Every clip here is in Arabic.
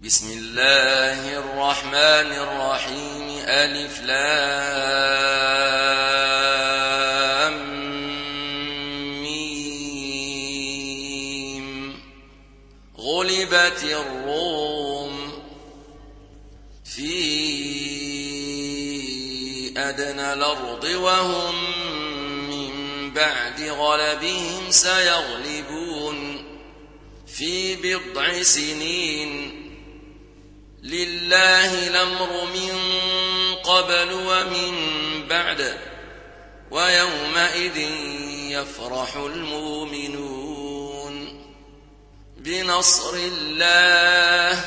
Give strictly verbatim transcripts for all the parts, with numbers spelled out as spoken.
بسم الله الرحمن الرحيم ألف لام ميم غلبت الروم في أدنى الأرض وهم من بعد غلبهم سيغلبون في بضع سنين لله الأمر من قبل ومن بعد ويومئذ يفرح المؤمنون بنصر الله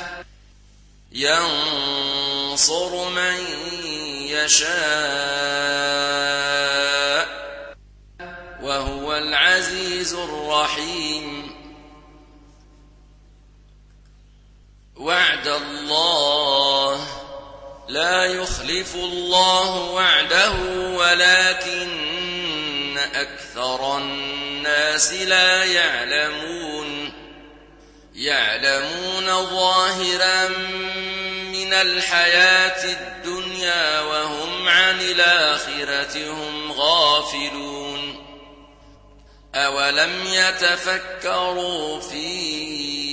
ينصر من يشاء وهو العزيز الرحيم وعد الله لا يخلف الله وعده ولكن أكثر الناس لا يعلمون يعلمون ظاهرا من الحياة الدنيا وهم عن الآخرة هم غافلون أولم يتفكروا في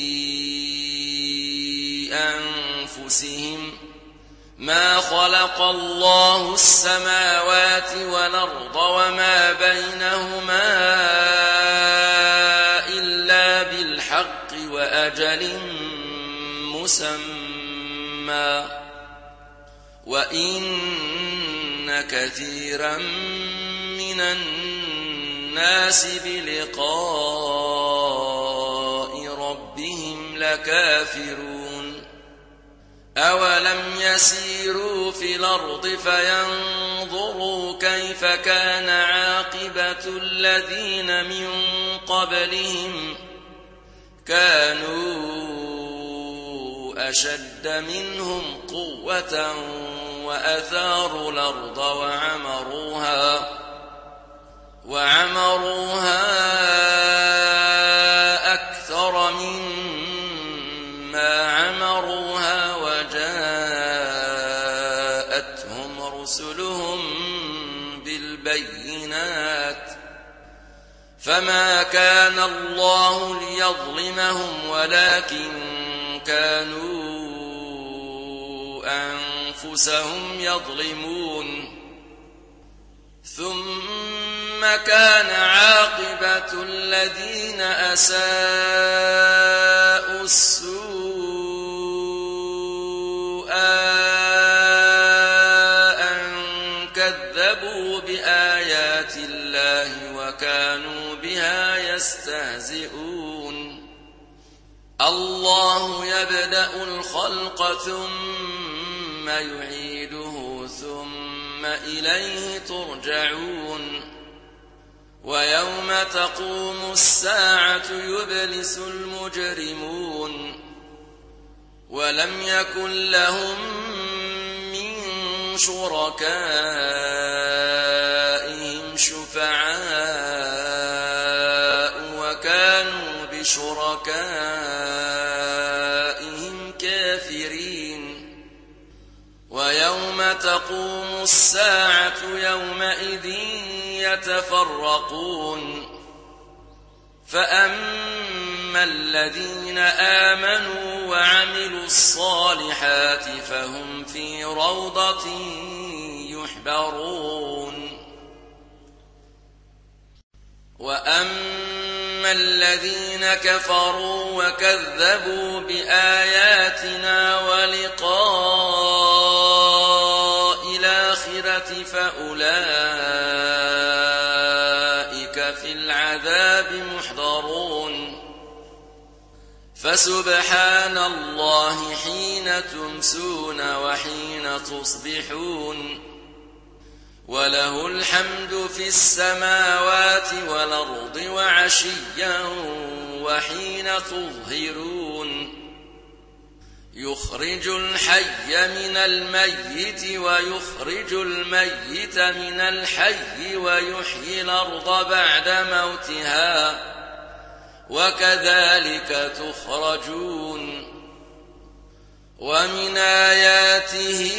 أنفسهم ما خلق الله السماوات والأرض وما بينهما إلا بالحق وأجل مسمى وإن كثيرا من الناس بلقاء ربهم لكافرون أولم يسيروا في الأرض فينظروا كيف كان عاقبة الذين من قبلهم كانوا أشد منهم قوة وأثاروا الأرض وعمروها وعمروها أكثر مما عمروها وجاءتهم رسلهم بالبينات فما كان الله ليظلمهم ولكن كانوا أنفسهم يظلمون ثم كان عاقبة الذين أساءوا السوء أن كذبوا بآيات الله وكانوا بها يستهزئون الله يبدأ الخلق ثم يعيده ثم إليه ترجعون ويوم تقوم الساعة يبلس المجرمون ولم يكن لهم من شركائهم شفعاء وكانوا بشركائهم كافرين ويوم تقوم الساعة يومئذ يتفرقون فأما الذين آمنوا وعملوا الصالحات فهم في روضة يحبرون وأما الذين كفروا وكذبوا بآياتنا ولقاء الآخرة فأولئك في العذاب محضرون فسبحان الله حين تمسون وحين تصبحون وله الحمد في السماوات والأرض وعشيا وحين تظهرون يخرج الحي من الميت ويخرج الميت من الحي ويحيي الأرض بعد موتها وكذلك تخرجون ومن آياته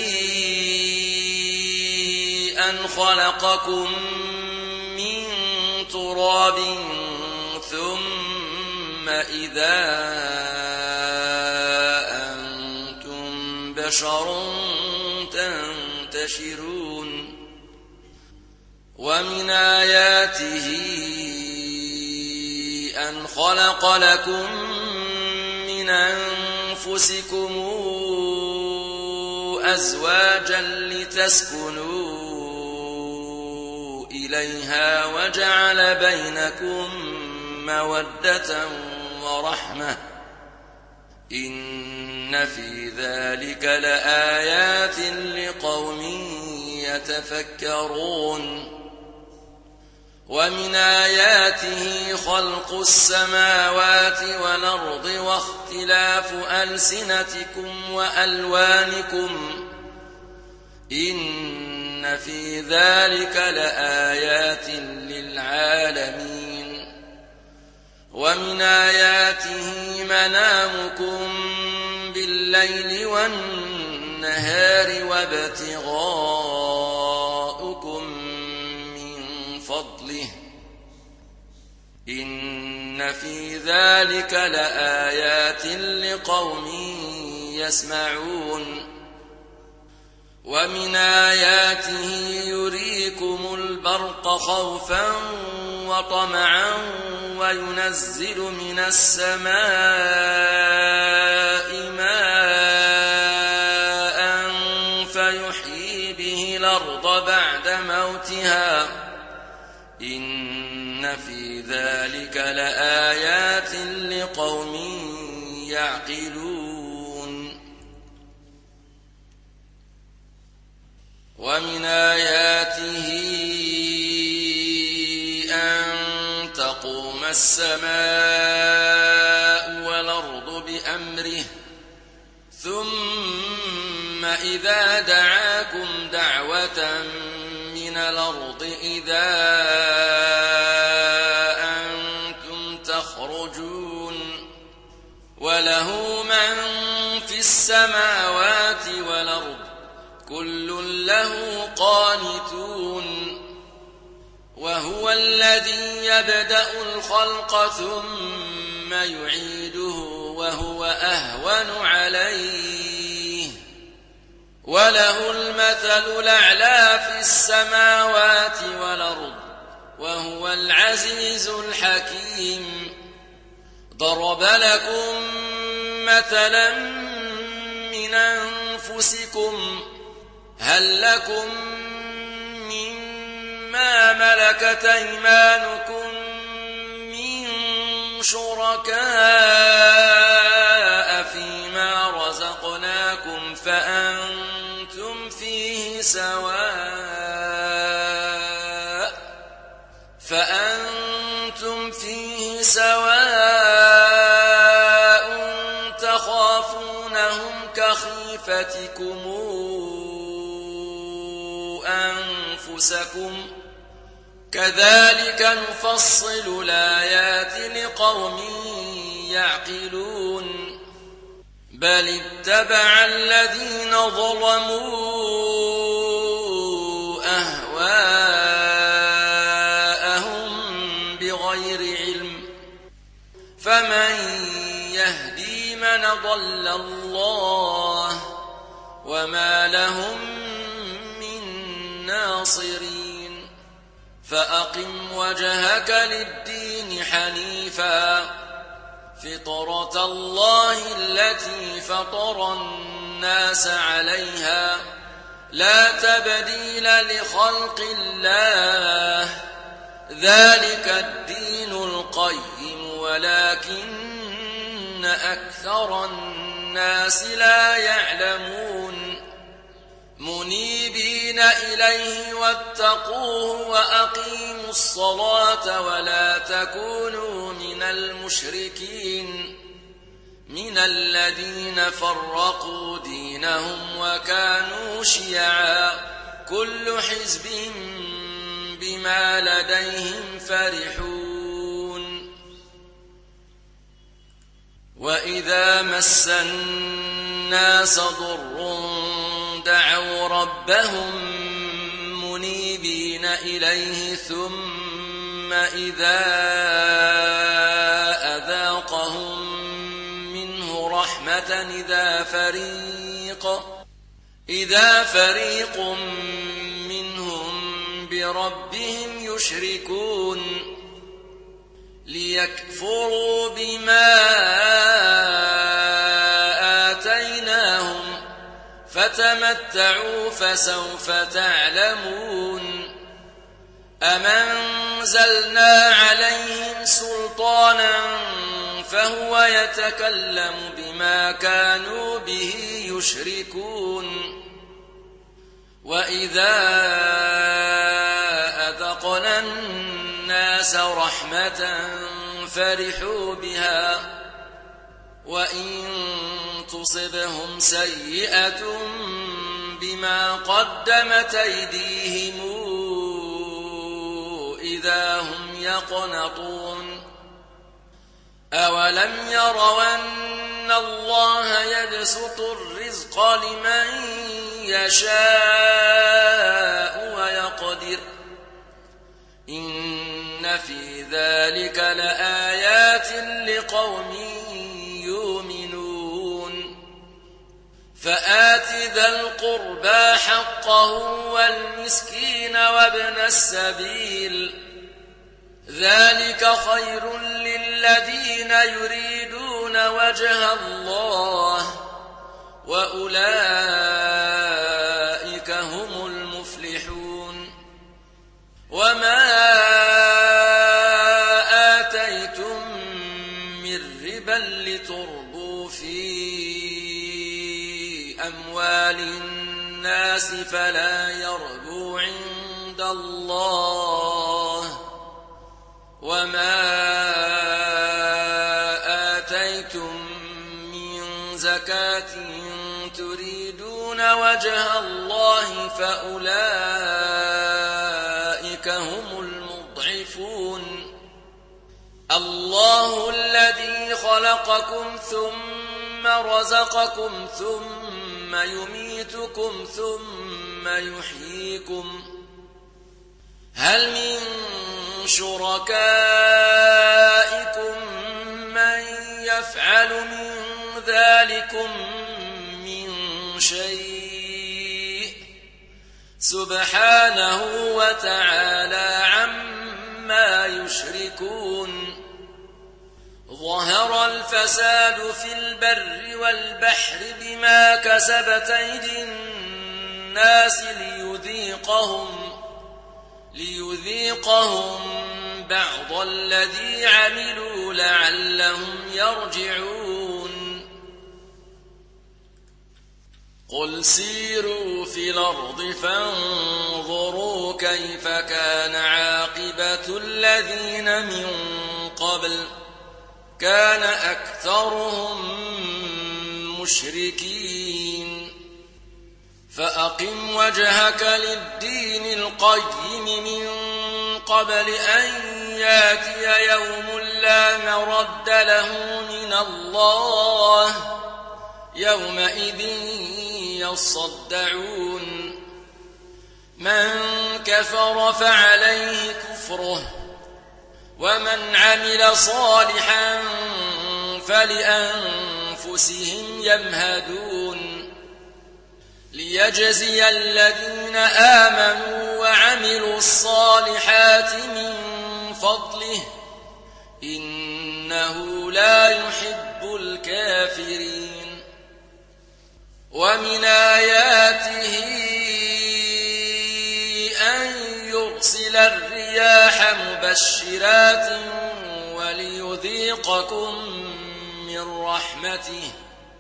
أن خلقكم من تراب ثم إذا أنتم بشر تنتشرون ومن آياته أن خلق لكم من أنفسكم أزواجا لتسكنوا إليها وجعل بينكم مودة ورحمة إن في ذلك لآيات لقوم يتفكرون ومن آياته خلق السماوات والأرض واختلاف ألسنتكم وألوانكم إن في ذلك لآيات للعالمين ومن آياته منامكم بالليل والنهار وابتغاؤكم من فضله إن في ذلك لآيات لقوم يسمعون ومن آياته يريكم البرق خوفا وطمعا وينزل من السماء ماء فيحيي به الأرض بعد موتها إن في ذلك لآيات لقوم يعقلون ومن آياته أن تقوم السماء والأرض بأمره ثم إذا دعاكم دعوة من الأرض إذا أنتم تخرجون وله من في السماوات والأرض كل له قانتون وهو الذي يبدأ الخلق ثم يعيده وهو أهون عليه وله المثل الأعلى في السماوات والأرض وهو العزيز الحكيم ضرب لكم مثلا من أنفسكم هل لكم مما ملكت أيمانكم من شركاء فيما رزقناكم فأنتم فيه سواء فأنتم فيه سواء تخافونهم كخيفتكم أنفسكم كذلك نفصل الآيات لقوم يعقلون بل اتبع الذين ظلموا أهواءهم بغير علم فمن يهدي من ضل الله وما لهم ناصرين فأقم وجهك للدين حنيفا فطرة الله التي فطر الناس عليها لا تبديل لخلق الله ذلك الدين القيم ولكن أكثر الناس لا يعلمون منيبين إليه واتقوه وأقيموا الصلاة ولا تكونوا من المشركين من الذين فرقوا دينهم وكانوا شيعا كل حزب بما لديهم فرحون وإذا مس الناس ضر دعوا ربهم منيبين إليه ثم إذا أذاقهم منه رحمة إذا فريق إذا فريق منهم بربهم يشركون ليكفروا بما آتيناهم فتمتعوا فسوف تعلمون أم أنزلنا عليهم سلطانا فهو يتكلم بما كانوا به يشركون وإذا أذقنا الناس رحمة فرحوا بها وإن تصبهم سيئة بما قدمت أيديهم إذا هم يقنطون أولم يروا أن الله يبسط الرزق لمن يشاء ويقدر إن في ذلك لآيات لقوم يؤمنون فآت ذا القربى حقه والمسكين وابن السبيل ذلك خير للذين يريدون وجه الله وأولئك هم المفلحون وما آتيتم من ربا لتربوا في أموال الناس فلا يربو عند الله وما آتيتم من زكاة تريدون وجه الله فأولئك هم المضعفون الله الذي خلقكم ثم رزقكم ثم يميتكم ثم يحييكم هل من شركائكم من يفعل من ذلكم من شيء سبحانه وتعالى عما يشركون ظهر الفساد في البر والبحر بما كسبت أيدي الناس ليذيقهم ليذيقهم بعض الذي عملوا لعلهم يرجعون قل سيروا في الأرض فانظروا كيف كان عاقبة الذين من قبل كان أكثرهم مشركين فأقم وجهك للدين القيم من قبل أن ياتي يوم لا مرد له من الله يومئذ يصدعون من كفر فعليه كفره ومن عمل صالحا فلأنفسهم يمهدون ليجزي الذين آمنوا وعملوا الصالحات من فضله إنه لا يحب الكافرين ومن آياته أن يرسل الرياح مبشرات وليذيقكم من رحمته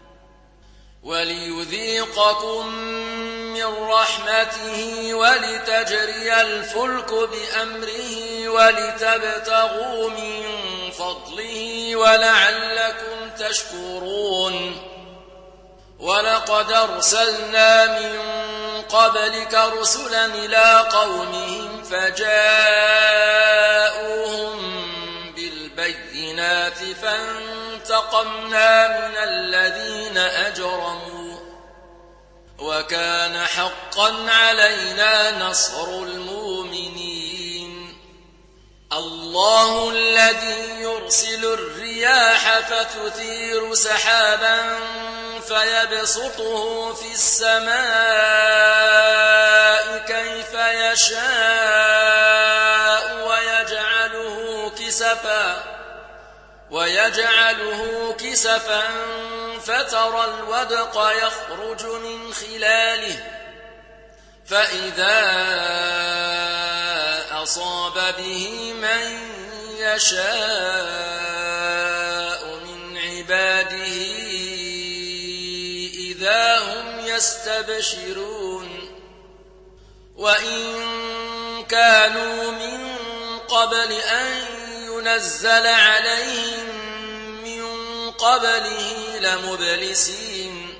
وليذيقكم من رحمته ولتجري الفلك بأمره ولتبتغوا من فضله ولعلكم تشكرون ولقد أرسلنا من قبلك رسلا إلى قومهم فجاءوهم بالبينات فانتقمنا انتقمنا من الذين أجرموا وكان حقا علينا نصر المؤمنين الله الذي يرسل الرياح فتثير سحابا فيبسطه في السماء كيف يشاء ويجعله كسفا ويجعله كسفا فترى الودق يخرج من خلاله فإذا أصاب به من يشاء من عباده إذا هم يستبشرون وإن كانوا من قبل أن ينزل عليهم من قبله لمبلسين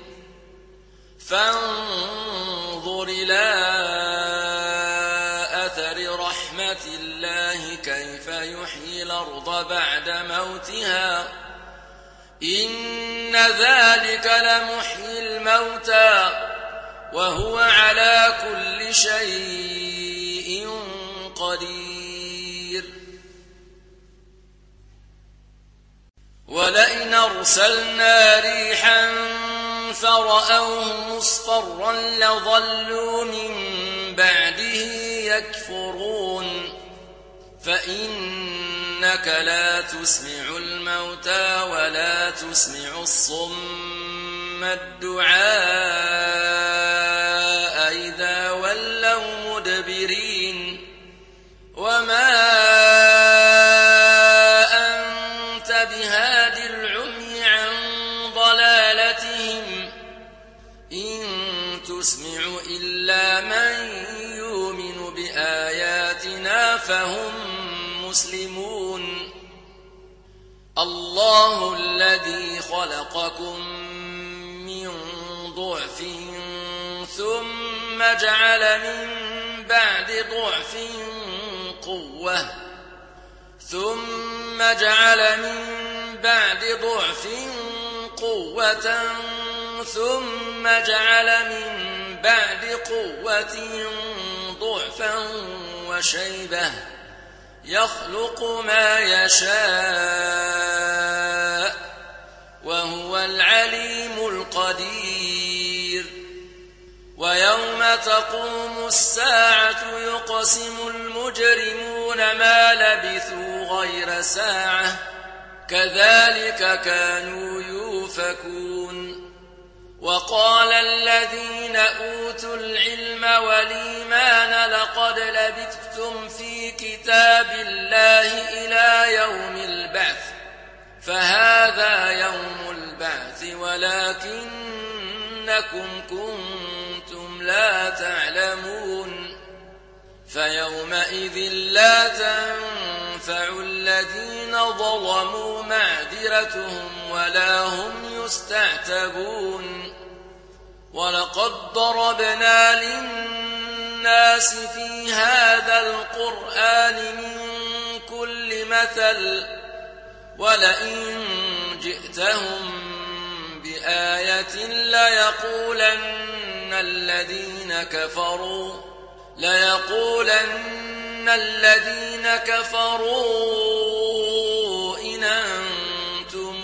فانظر إلى أثر رحمة الله كيف يحيي الأرض بعد موتها إن ذلك لمحيي الموتى وهو على كل شيء قدير ولئن أرسلنا ريحا فرأوه مصفرا لظلوا من بعده يكفرون فإنك لا تسمع الموتى ولا تسمع الصم الدعاء إذا ولوا مدبرين وما أنت بهاد العمي عن ضلالتهم إن تسمع إلا من يؤمن بآياتنا فهم مسلمون الله الذي خلقكم من ضعف ثم جعل من بعد ضعف قوة ثم جعل من بعد ضعف قوة ثم جعل من بعد قوة ضعفا وشيبة يخلق ما يشاء وهو العليم القدير ويوم تقوم الساعة يقسم المجرمون ما لبثوا غير ساعة كذلك كانوا يؤفكون وقال الذين أوتوا العلم والإيمان لقد لبثتم في كتاب الله إلى يوم البعث فهذا يوم البعث ولكنكم كنتم لا تعلمون فيومئذ لا تنفع الذين ظلموا معذرتهم ولا هم يستعتبون ولقد ضربنا للناس في هذا القرآن من كل مثل ولئن جئتهم بآية ليقولن الذين كفروا ليقولن الذين كفروا إن أنتم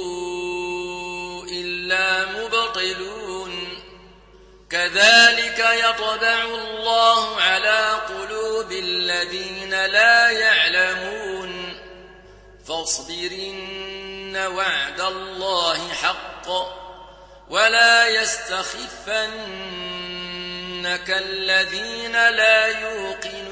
إلا مبطلون كذلك يطبع الله على قلوب الذين لا يعلمون فاصبر إن وعد الله حق ولا يستخفنك الذين لا يوقنون